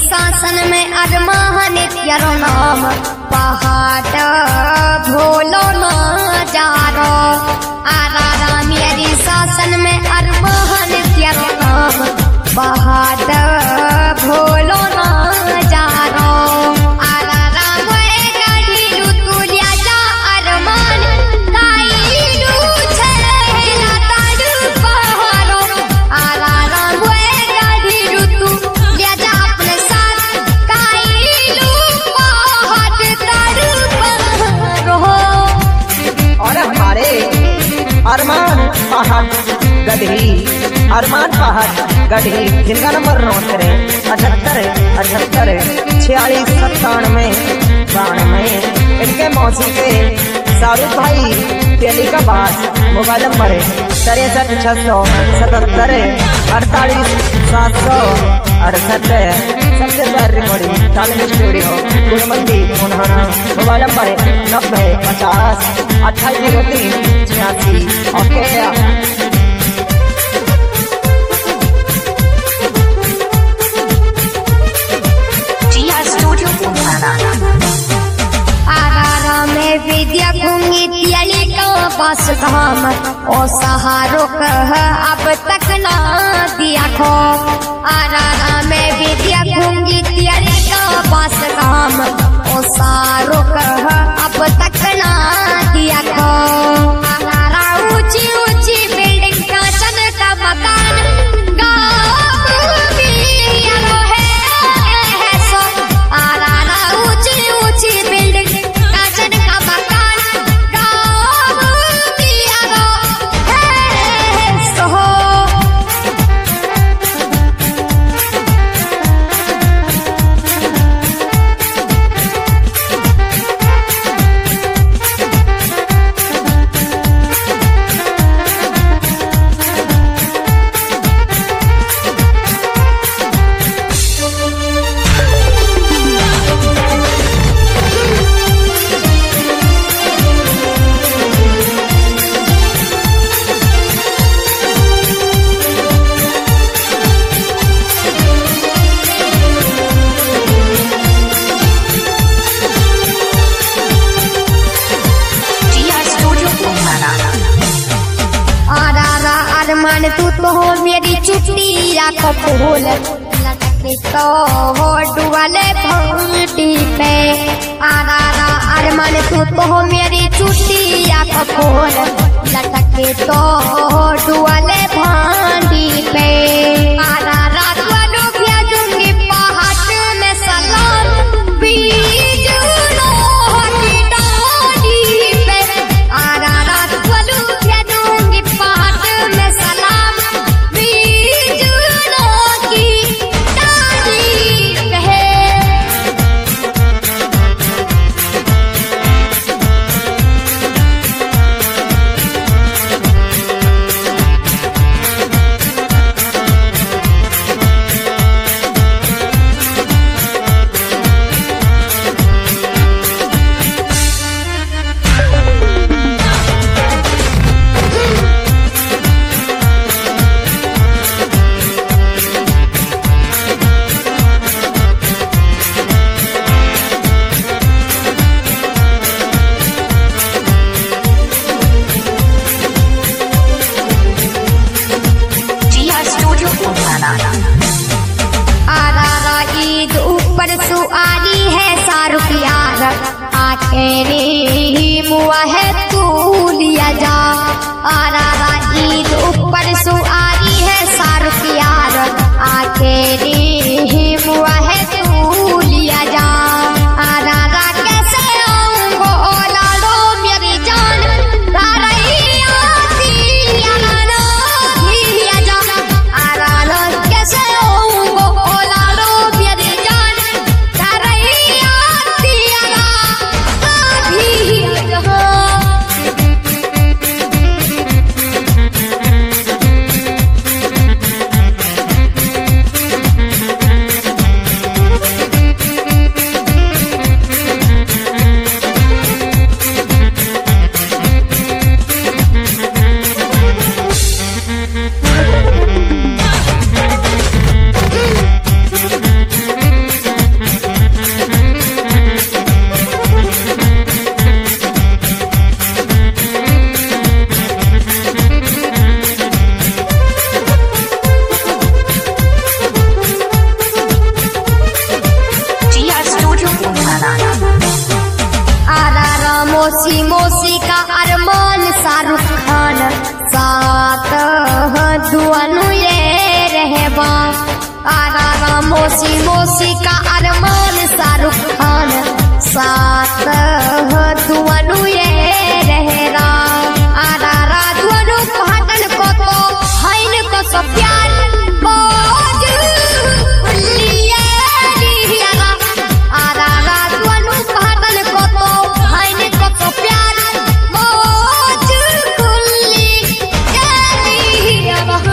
शासन में अरमान तेरो नाम पहाड़ भोलो न जारो आरा मेरी शासन में अरमान तेरो नाम पहाड़ भोलो न जारो आरा राम गाड़ी तू लिया जा अरमान काईलू छेला ताडू पहाड़ो आरा राम गाड़ी तू लिया जा अपने साथ काईलू पहाड़ ताडू पहाड़ो। और हमारे अरमान पहाड़ गढ़ी अरमान पहाड़ गढ़ी जिनका नंबर नोट करें 78 46 97 92। इनके मौसी के शाहरुख भाई दिल्ली का बात मोबाइल नंबर है 63 677 48 768। सबसे प्यारी रिकॉर्डिंग तालिम स्टूडियो गुड़मंदी उन्हाना। मोबाइल नंबर है 90 50 28 03 86। ओके विद्या घूंगी तियली का बस धाम ओ सहारो कह अब तक ना दिया खो आरा में विद्या घूंगी तियली का बस धाम ओ सहारो कह अब तक ना दिया खो आरा ऊंची ऊंची बिल्डिंग कांचन का मकान ऊंची बिल्डिंग अरमान तू तो हो मेरी चुटिया को फूल लटके तो हो डुआले भंटी पे आरा अरमान तू तो हो मेरी चुटिया को फूल लटके तो हो डुआले भंटी पे आरा वालों भेजूंगी पहाड़ में सलाम बीज की डाली पे आरा वालों भेजूंगी पहाड़ में सलाम बीज की डाली पे। सुआरी है शाहरुख यार आके रे मुआ है तू लिया जा आरा ईद ऊपर सुआरी है शाहरुख यार आके रे मुआ है तू लिया जा आरा कैसे आऊंगो लाडो मेरी जान लिया जा आरा कैसे आऊंगो लाडो मेरी जान जहाँ। 1 2 3 होशी मोशी का अरमान शाहरुख खान साथ दुआनु ये रहेगा आरा दुआनु पहाड़न को तो हैन को सब प्यार बोझ लिए दियागा आरा दुआनु पहाड़न को तो हैन को सब प्यार बोझ खुली दियागा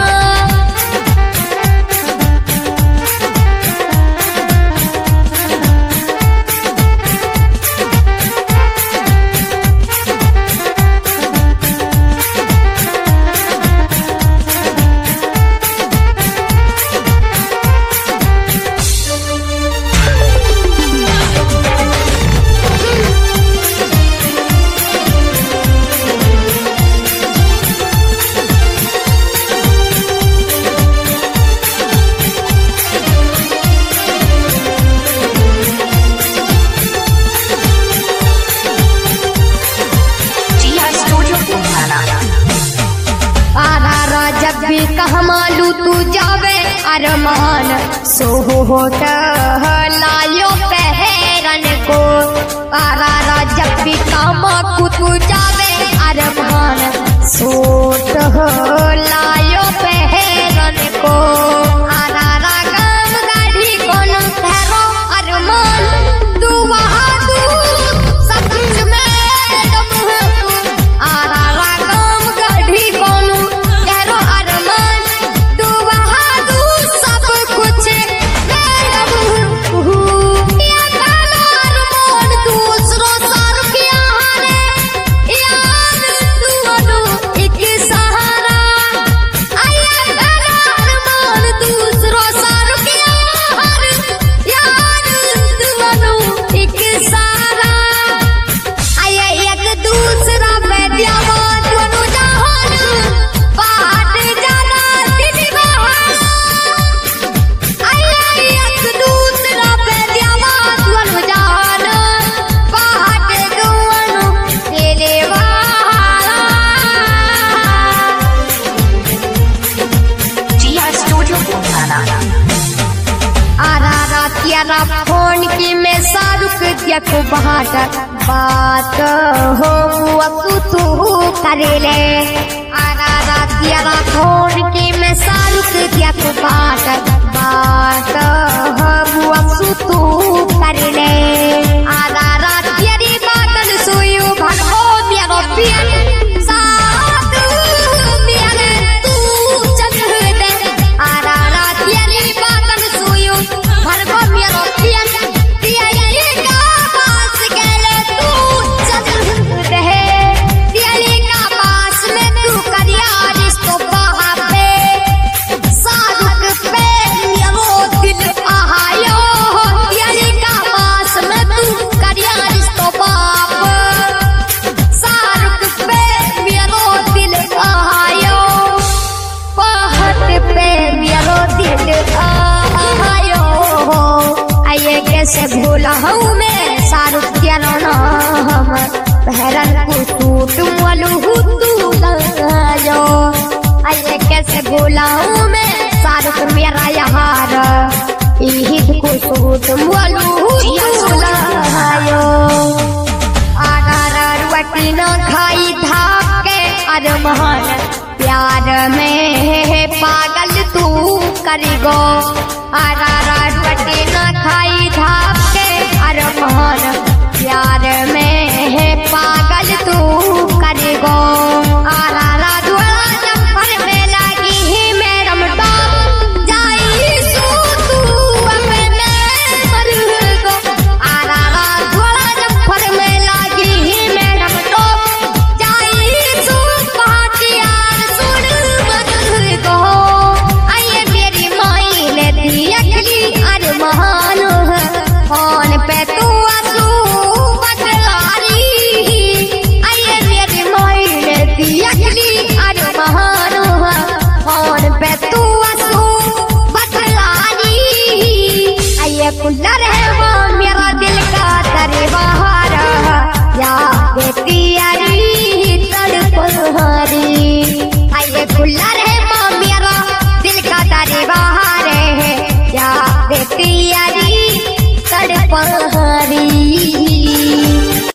जब भी कहमालू तू जावे अरमान सोहोट लायो पहरन को आरा जब भी कामकू तू जावे अरमान सोट लायो पहरन को आरा गाम गाड़ी कोन ठहरो अरमान तू वहाँ तू सब कुछ में आरा गाम गाड़ी कोन फोन की मैं शाहरुख दिया को बात हो तू करे ले आरा दिया फोन की मैं शाहरुख दिया को बात हो तू करे ले आरा तेरी बातन सुयो भगो दिया पियन साथ पियन तू चल दे आरा तेरी बातन सुयो भगो से भूला हूँ मैं शाहरुख क्या नाम पहरन को सूट वालू तू लगायो अरे कैसे भूला हूँ मैं शाहरुख मेरा यार ईद को सूट वालू तू लगायो आगार रोटी न खाई धाके अरमान प्यार में पागल तू करीगो आरा रोटी न खाई धाप के अरमान प्यार में है पागल तू करेगो आरा दुआ जफर में लगी ही मैडम डॉग जाई सू तू अपने मरगो आरा दुआ जफर में लगी ही मैडम डॉग जाई सू पाटियार सुन मरगो आइए मेरी माई ले दी अखली हाँ